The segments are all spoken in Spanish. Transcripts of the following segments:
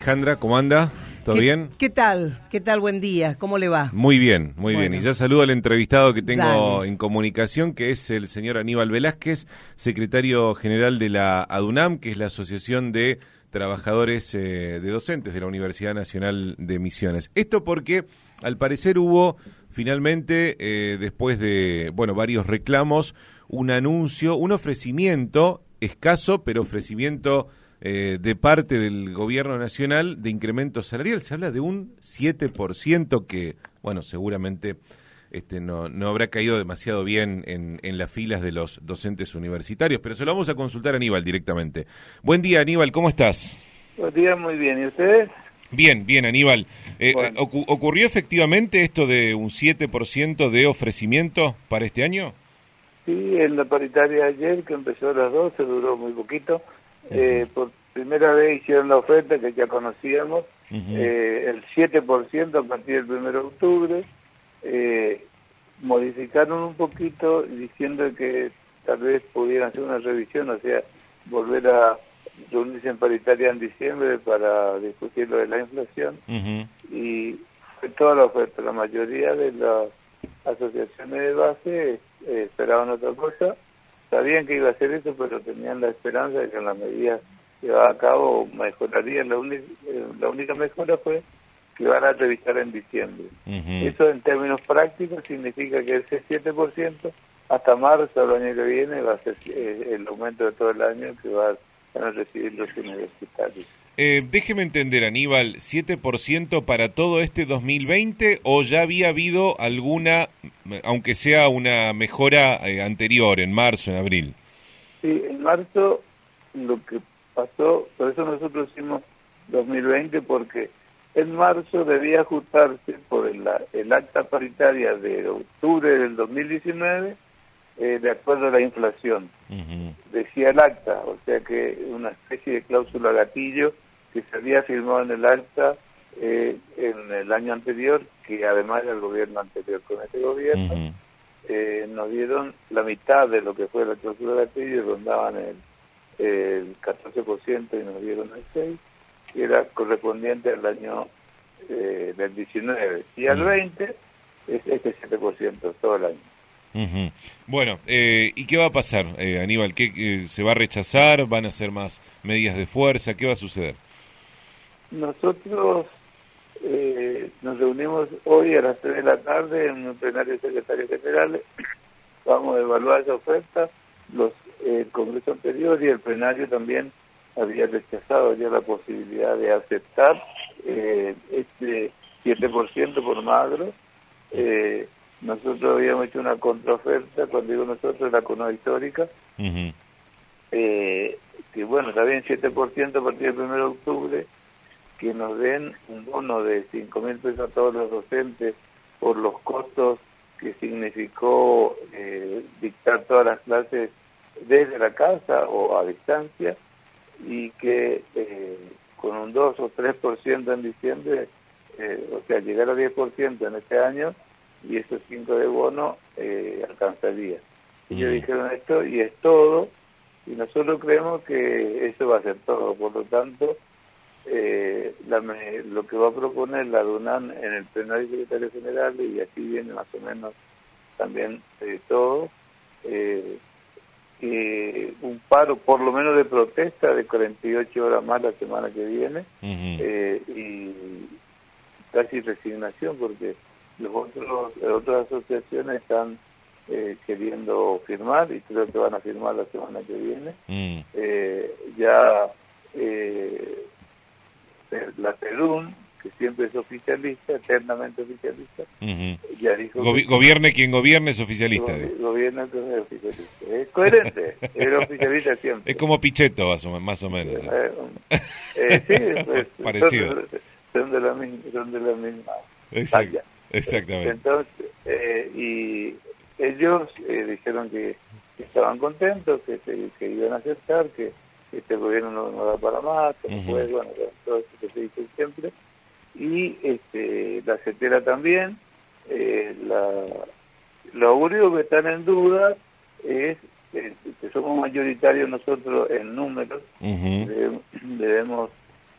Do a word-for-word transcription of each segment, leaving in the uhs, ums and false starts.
Alejandra, ¿cómo anda? ¿Todo ¿Qué, bien? ¿Qué tal? ¿Qué tal? Buen día. ¿Cómo le va? Muy bien, muy bueno. bien. Y ya saludo al entrevistado que tengo Dale. en comunicación, que es el señor Aníbal Velázquez, secretario general de la ADUNAM, que es la Asociación de Trabajadores eh, de Docentes de la Universidad Nacional de Misiones. Esto porque, al parecer, hubo finalmente, eh, después de bueno varios reclamos, un anuncio, un ofrecimiento escaso, pero ofrecimiento eh, de parte del gobierno nacional de incremento salarial. Se habla de un siete por ciento que, bueno, seguramente este, no, no habrá caído demasiado bien en, en las filas de los docentes universitarios, pero se lo vamos a consultar a Aníbal directamente. Buen día, Aníbal, ¿cómo estás? Buen día, muy bien. ¿Y ustedes? Bien, bien, Aníbal. Eh, Bueno. ¿ocu- ¿Ocurrió efectivamente esto de un siete por ciento de ofrecimiento para este año? Sí, en la paritaria ayer, que empezó a las doce, duró muy poquito. Uh-huh. eh, por primera vez hicieron la oferta que ya conocíamos, uh-huh. eh, el siete por ciento a partir del primero de octubre. Eh, modificaron un poquito diciendo que tal vez pudieran hacer una revisión, o sea, volver a reunirse en paritaria en diciembre para discutir lo de la inflación. Uh-huh. Y fue toda la oferta. La mayoría de las asociaciones de base eh, esperaban otra cosa. Sabían que iba a hacer eso, pero tenían la esperanza de que en las medidas que llevaba a cabo mejorarían. La, única, eh, la única mejora fue que van a revisar en diciembre. Uh-huh. Eso en términos prácticos significa que ese siete por ciento hasta marzo del año que viene va a ser eh, el aumento de todo el año que va a van a recibir los universitarios. Eh, déjeme entender, Aníbal, ¿siete por ciento para todo este dos mil veinte o ya había habido alguna, aunque sea una mejora eh, anterior, en marzo, en abril? Sí, en marzo lo que pasó, por eso nosotros hicimos dos mil veinte, porque en marzo debía ajustarse por el, el acta paritaria de octubre del dos mil diecinueve, Eh, de acuerdo a la inflación. Uh-huh. Decía el acta, o sea que una especie de cláusula gatillo que se había firmado en el acta eh, en el año anterior, que además del gobierno anterior. Con este gobierno uh-huh. eh, nos dieron la mitad de lo que fue la cláusula gatillo y rondaban el, el catorce por ciento y nos dieron el seis por ciento, que era correspondiente al año eh, del diecinueve. Y al veinte es este siete por ciento todo el año. Uh-huh. Bueno, eh, ¿y qué va a pasar, eh, Aníbal? ¿Qué, eh, ¿Se va a rechazar? ¿Van a hacer más medidas de fuerza? ¿Qué va a suceder? Nosotros eh, nos reunimos hoy a las tres de la tarde en un plenario de secretarios generales. Vamos a evaluar esa oferta. Los, eh, el Congreso anterior y el plenario también había rechazado ya la posibilidad de aceptar eh, este siete por ciento por magro. Eh, Nosotros habíamos hecho una contraoferta, cuando digo nosotros, la CONADE histórica, uh-huh. eh, que bueno, está bien, siete por ciento a partir del primero de octubre, que nos den un bono de cinco mil pesos a todos los docentes por los costos que significó eh, dictar todas las clases desde la casa o a distancia, y que eh, con un dos o tres por ciento en diciembre, eh, o sea, llegar a diez por ciento en este año, y esos cinco de bono eh, alcanzaría. Y ellos dijeron esto y es todo, y nosotros creemos que eso va a ser todo. Por lo tanto, eh, la, lo que va a proponer la ADUNAM en el plenario de secretarios generales, y aquí viene más o menos también eh, todo, eh, eh, un paro por lo menos de protesta de cuarenta y ocho horas más la semana que viene, uh-huh. eh, y casi resignación, porque los otros, las otras asociaciones están eh, queriendo firmar, y creo que van a firmar la semana que viene. Mm. Eh, ya eh, la TEDUN, que siempre es oficialista, eternamente oficialista, uh-huh. ya dijo... Gobi- que, gobierne quien gobierne es oficialista. Go- gobierna quien es oficialista. Es coherente, es oficialista siempre. Es como Pichetto, más o, más o menos. Eh, eh, sí, pues, parecido. Son, son de la misma... Son de la misma Exacto. Talla. Exactamente. Entonces, eh, y ellos eh, dijeron que, que estaban contentos, que, que, que iban a aceptar, que, que este gobierno no, no da para más, que uh-huh. no puede, bueno, todo eso que se dice siempre. Y este, la CETERA también. Eh, la, lo único que están en duda es eh, que somos mayoritarios nosotros en números, uh-huh. debemos, debemos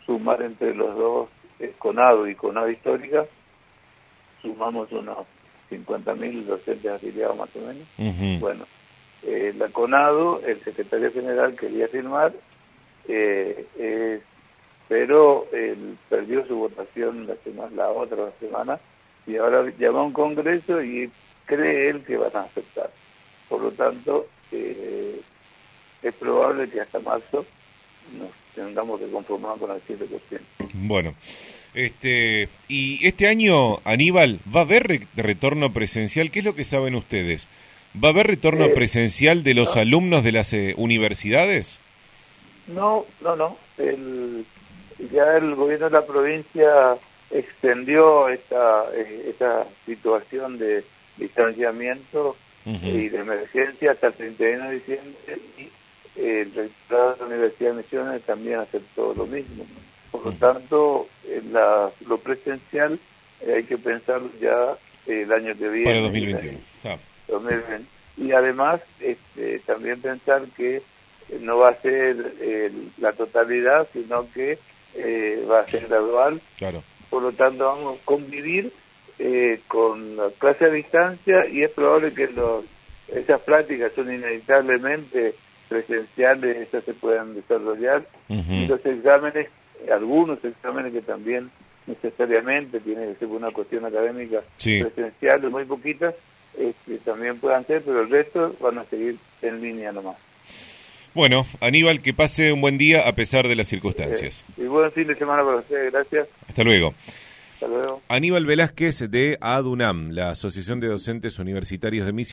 sumar entre los dos, eh, CONADO y CONADO Histórica, sumamos unos cincuenta mil docentes afiliados más o menos. Uh-huh. Bueno, eh, la CONADO, el secretario general quería firmar, eh, eh, pero él perdió su votación la, semana, la otra semana, y ahora llamó a un congreso y cree él que van a aceptar. Por lo tanto, eh, es probable que hasta marzo nos tengamos que conformar con el siete por ciento. Bueno, este y este año, Aníbal, ¿va a haber re- retorno presencial? ¿Qué es lo que saben ustedes? ¿Va a haber retorno eh, presencial de los no. alumnos de las eh, universidades? No, no, no. El, ya el gobierno de la provincia extendió esta, eh, esta situación de distanciamiento uh-huh. y de emergencia hasta el treinta y uno de diciembre, y eh, el rectorado de la Universidad de Misiones también aceptó lo mismo. Por lo tanto, en la, lo presencial eh, hay que pensar ya eh, el año que viene. Para dos mil veintiuno. Ah. dos mil veinte. Y además, este, también pensar que eh, no va a ser eh, la totalidad, sino que eh, va a ser gradual. Claro. Por lo tanto, vamos a convivir eh, con la clase a distancia, y es probable que los, esas prácticas son inevitablemente presenciales, esas se puedan desarrollar. Uh-huh. Y los exámenes, algunos exámenes que también necesariamente tienen que ser una cuestión académica sí. presencial, muy poquitas, este, también puedan ser, pero el resto van a seguir en línea nomás. Bueno, Aníbal, que pase un buen día a pesar de las circunstancias. Eh, y buen fin de semana para ustedes, gracias. Hasta luego. Hasta luego. Aníbal Velázquez de ADUNAM, la Asociación de Docentes Universitarios de Misiones.